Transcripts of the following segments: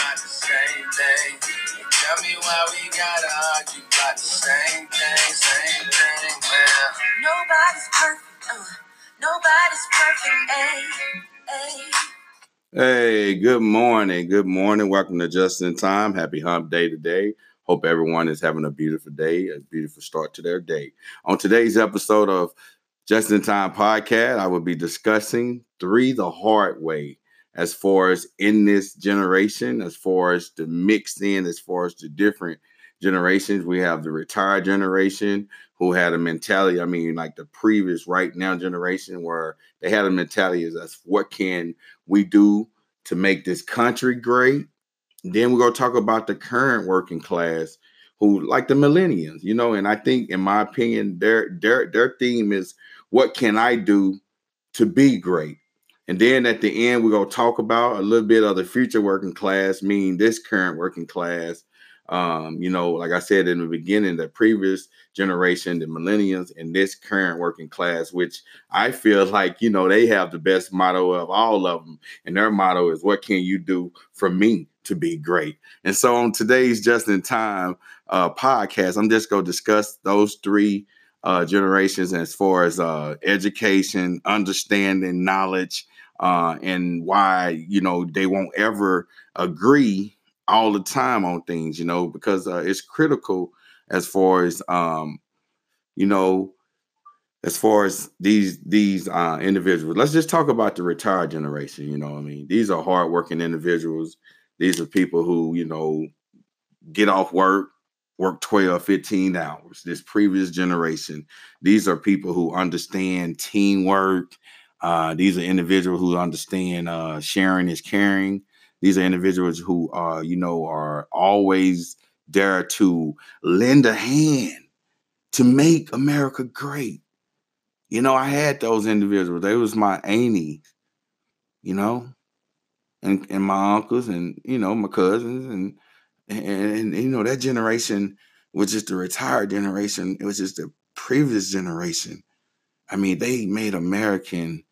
about the same thing. Tell me why we gotta argue about the same thing, man. Nobody's perfect, nobody's perfect, ayy. Hey, good morning. Good morning. Welcome to Just in Time. Happy Hump Day today. Hope everyone is having a beautiful day, a beautiful start to their day. On today's episode of Just in Time podcast, I will be discussing 3 the hard way as far as in this generation, as far as the mixed in, as far as the different generations. We have the retired generation who had a mentality, like the previous right now generation where they had a mentality as what can we do to make this country great. Then we're going to talk about the current working class who like the millennials, and I think, in my opinion, their theme is what can I do to be great? And then at the end, we're going to talk about a little bit of the future working class, meaning this current working class. Like I said in the beginning, the previous generation, the millennials, and this current working class, which I feel like, they have the best motto of all of them. And their motto is, what can you do for me to be great? And so on today's Just in Time podcast, I'm just going to discuss those 3 generations as far as education, understanding, knowledge, and why, they won't ever agree all the time on things, because it's critical as far as, as far as these individuals. Let's just talk about the retired generation. These are hardworking individuals. These are people who, get off work 12, 15 hours. This previous generation, these are people who understand teamwork. These are individuals who understand sharing is caring. These are individuals who are always there to lend a hand to make America great. I had those individuals. They was my aunties, and my uncles and, my cousins and that generation was just the retired generation. It was just the previous generation. They made American,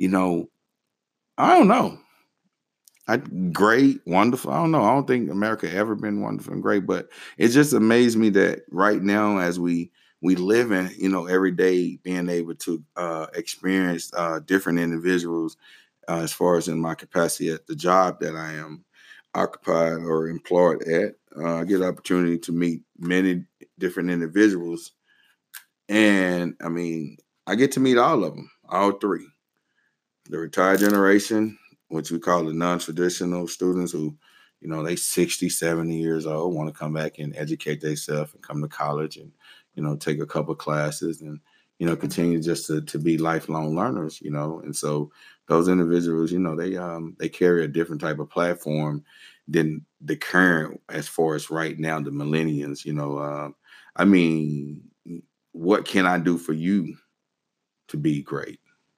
I don't know. Great, wonderful. I don't know. I don't think America ever been wonderful and great, but it just amazed me that right now, as we live in, every day, being able to experience different individuals as far as in my capacity at the job that I am occupied or employed at. I get the opportunity to meet many different individuals. And I get to meet all of them, all 3. The retired generation, which we call the non-traditional students who, they 60, 70 years old, want to come back and educate themselves and come to college and, take a couple classes and, continue just to be lifelong learners, And so those individuals, they carry a different type of platform than the current, as far as right now, the millennials, what can I do for you to be great?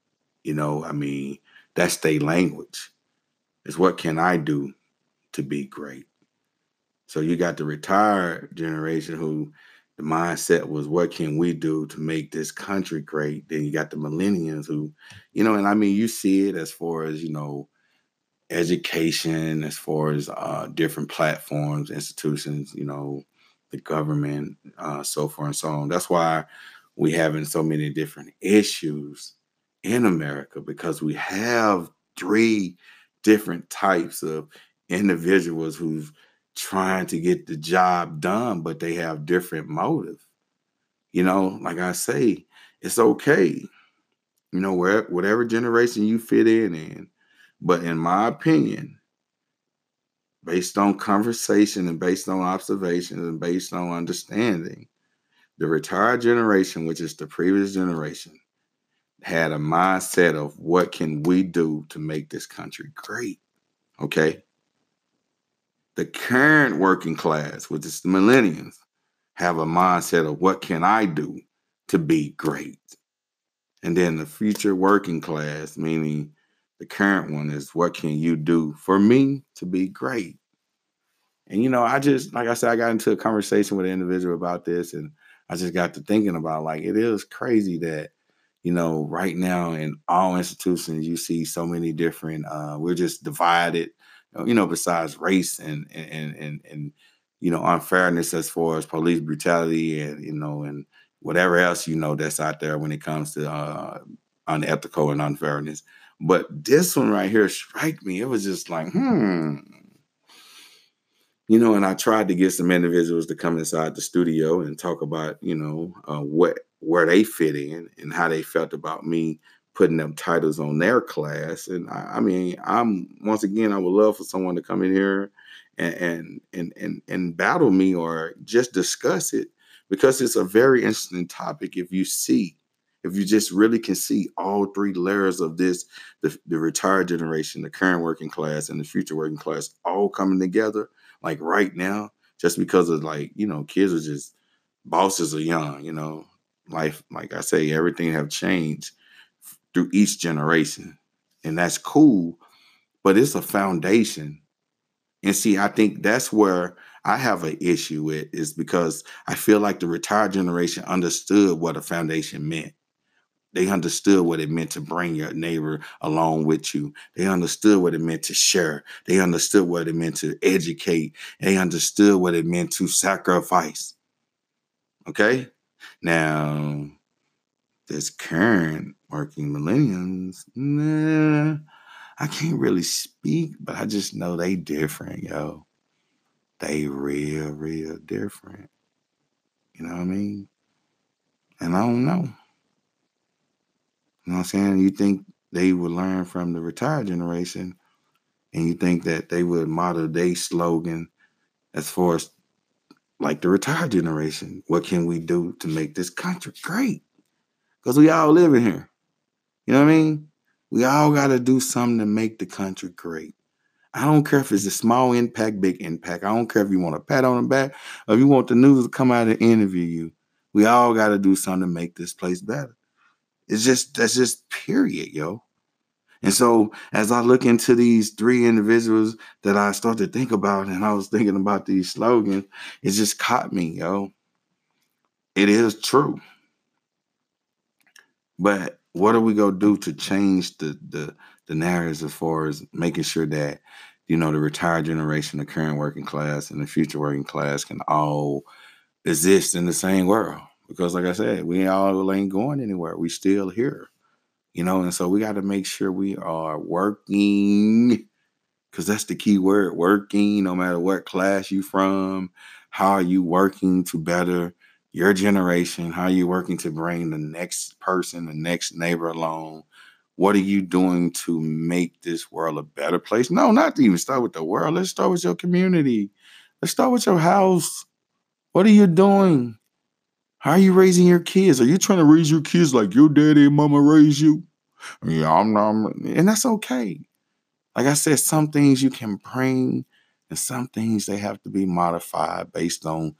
That's their language. Is what can I do to be great? So you got the retired generation who the mindset was, what can we do to make this country great? Then you got the millennials who, you see it as far as, education, as far as different platforms, institutions, the government, so forth and so on. That's why we having so many different issues in America, because we have 3 different types of individuals who's trying to get the job done, but they have different motive. Like I say, it's okay, whatever generation you fit in. But in my opinion, based on conversation and based on observations and based on understanding, the retired generation, which is the previous generation, had a mindset of what can we do to make this country great. Okay. The current working class, which is the millennials, have a mindset of what can I do to be great. And then the future working class, meaning the current one, is what can you do for me to be great? And, I just, like I said, I got into a conversation with an individual about this, and I just got to thinking about, like, it is crazy that, right now in all institutions, you see so many different, we're just divided. besides race and unfairness as far as police brutality and whatever else that's out there when it comes to unethical and unfairness. But this one right here struck me. It was just like, and I tried to get some individuals to come inside the studio and talk about, where they fit in and how they felt about me putting them titles on their class. And I mean, once again, I would love for someone to come in here and battle me or just discuss it, because it's a very interesting topic. If you just really can see all three layers of this, the retired generation, the current working class, and the future working class all coming together, like right now, just because of kids are just, bosses are young. Life, like I say, everything have changed through each generation, and that's cool, but it's a foundation. And see, I think that's where I have an issue with, is because I feel like the retired generation understood what a foundation meant. They understood what it meant to bring your neighbor along with you. They understood what it meant to share. They understood what it meant to educate. They understood what it meant to sacrifice. Okay? Now, this current working millennials, nah, I can't really speak, but I just know they different, yo. They real, real different. You know what I mean? And I don't know. You know what I'm saying? You think they would learn from the retired generation, and you think that they would model their slogan as far as like the retired generation. What can we do to make this country great? Because we all live in here. You know what I mean? We all got to do something to make the country great. I don't care if it's a small impact, big impact. I don't care if you want a pat on the back or if you want the news to come out and interview you. We all got to do something to make this place better. That's just period, yo. And so as I look into these three individuals that I start to think about, and I was thinking about these slogans, it just caught me, yo. It is true. But what are we gonna do to change the narratives as far as making sure that, the retired generation, the current working class, and the future working class can all exist in the same world? Because like I said, we all ain't going anywhere. We still here. And so we got to make sure we are working, because that's the key word, working, no matter what class you from. How are you working to better your generation? How are you working to bring the next person, the next neighbor along? What are you doing to make this world a better place? No, not to even start with the world. Let's start with your community. Let's start with your house. What are you doing? How are you raising your kids? Are you trying to raise your kids like your daddy and mama raised you? Yeah, I'm not, and that's okay. Like I said, some things you can bring, and some things they have to be modified based on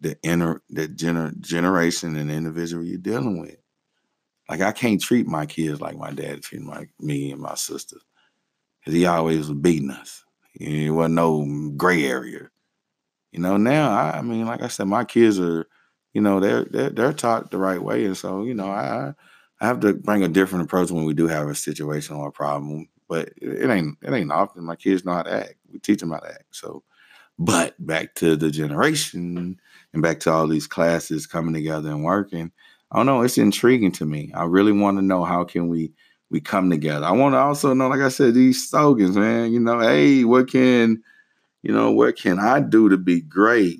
generation and individual you're dealing with. Like I can't treat my kids like my dad treated me and my sister, because he always was beating us. It wasn't no gray area. Now I mean, like I said, my kids are, they're taught the right way, and so I have to bring a different approach when we do have a situation or a problem. But it ain't often. My kids know how to act. We teach them how to act. So, but back to the generation and back to all these classes coming together and working. I don't know. It's intriguing to me. I really want to know how can we come together. I want to also know, like I said, these slogans, man. Hey, what can I do to be great?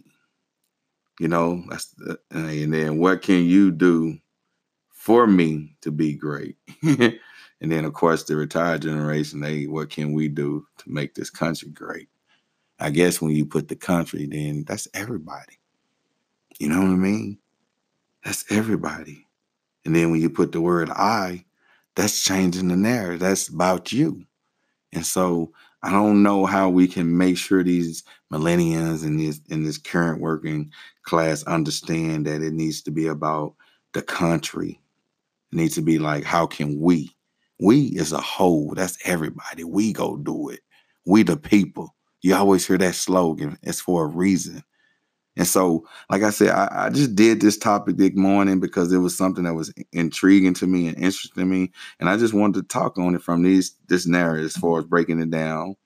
And then what can you do for me to be great? And then, of course, the retired generation, hey, what can we do to make this country great? I guess when you put the country, then that's everybody. You know what I mean? That's everybody. And then when you put the word I, that's changing the narrative. That's about you. And so I don't know how we can make sure these millennials and this current working class understand that it needs to be about the country. It needs to be like, how can we? We as a whole, that's everybody. We go do it. We the people. You always hear that slogan. It's for a reason. And so, like I said, I just did this topic this morning because it was something that was intriguing to me and interesting to me. And I just wanted to talk on it from this narrative as far as breaking it down.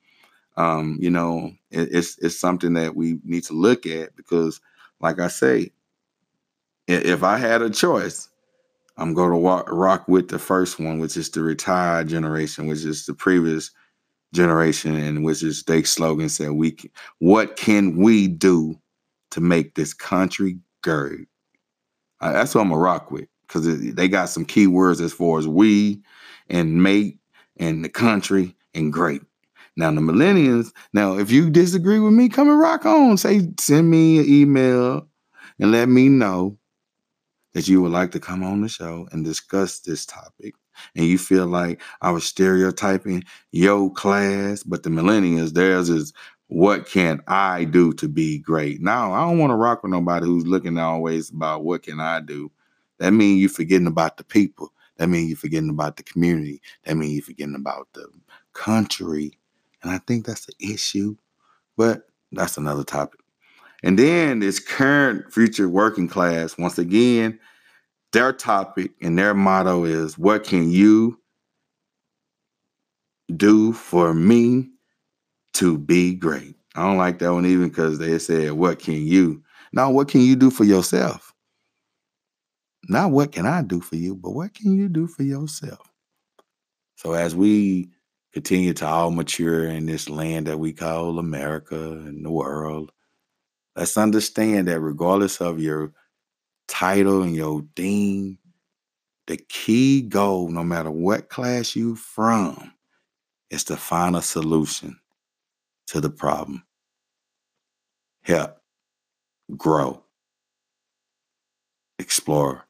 It's something that we need to look at because, like I say, if I had a choice, I'm going to rock with the first one, which is the retired generation, which is the previous generation, and which is their slogan said, what can we do to make this country great? That's what I'm gonna rock with because they got some key words as far as we and make and the country and great. Now the millennials. Now, if you disagree with me, come and rock on. Send me an email and let me know that you would like to come on the show and discuss this topic. And you feel like I was stereotyping your class, but the millennials, theirs is what can I do to be great? Now, I don't want to rock with nobody who's looking always about what can I do. That means you're forgetting about the people. That means you're forgetting about the community. That means you're forgetting about the country. And I think that's the issue, but that's another topic. And then this current future working class, once again, their topic and their motto is, what can you do for me to be great? I don't like that one even because they said, what can you? Now, what can you do for yourself? Not what can I do for you, but what can you do for yourself? So as we continue to all mature in this land that we call America and the world, let's understand that regardless of your title and your theme, the key goal, no matter what class you from, is to find a solution to the problem. Help, grow, explore,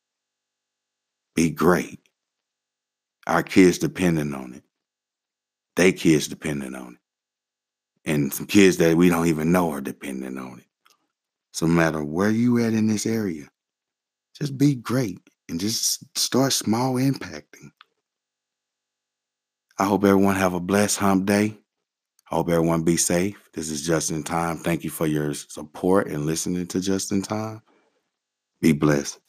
be great. Our kids depending on it. They kids depending on it. And some kids that we don't even know are depending on it. So no matter where you at in this area, just be great and just start small impacting. I hope everyone have a blessed hump day. I hope everyone be safe. This is Just in Time. Thank you for your support and listening to Just in Time. Be blessed.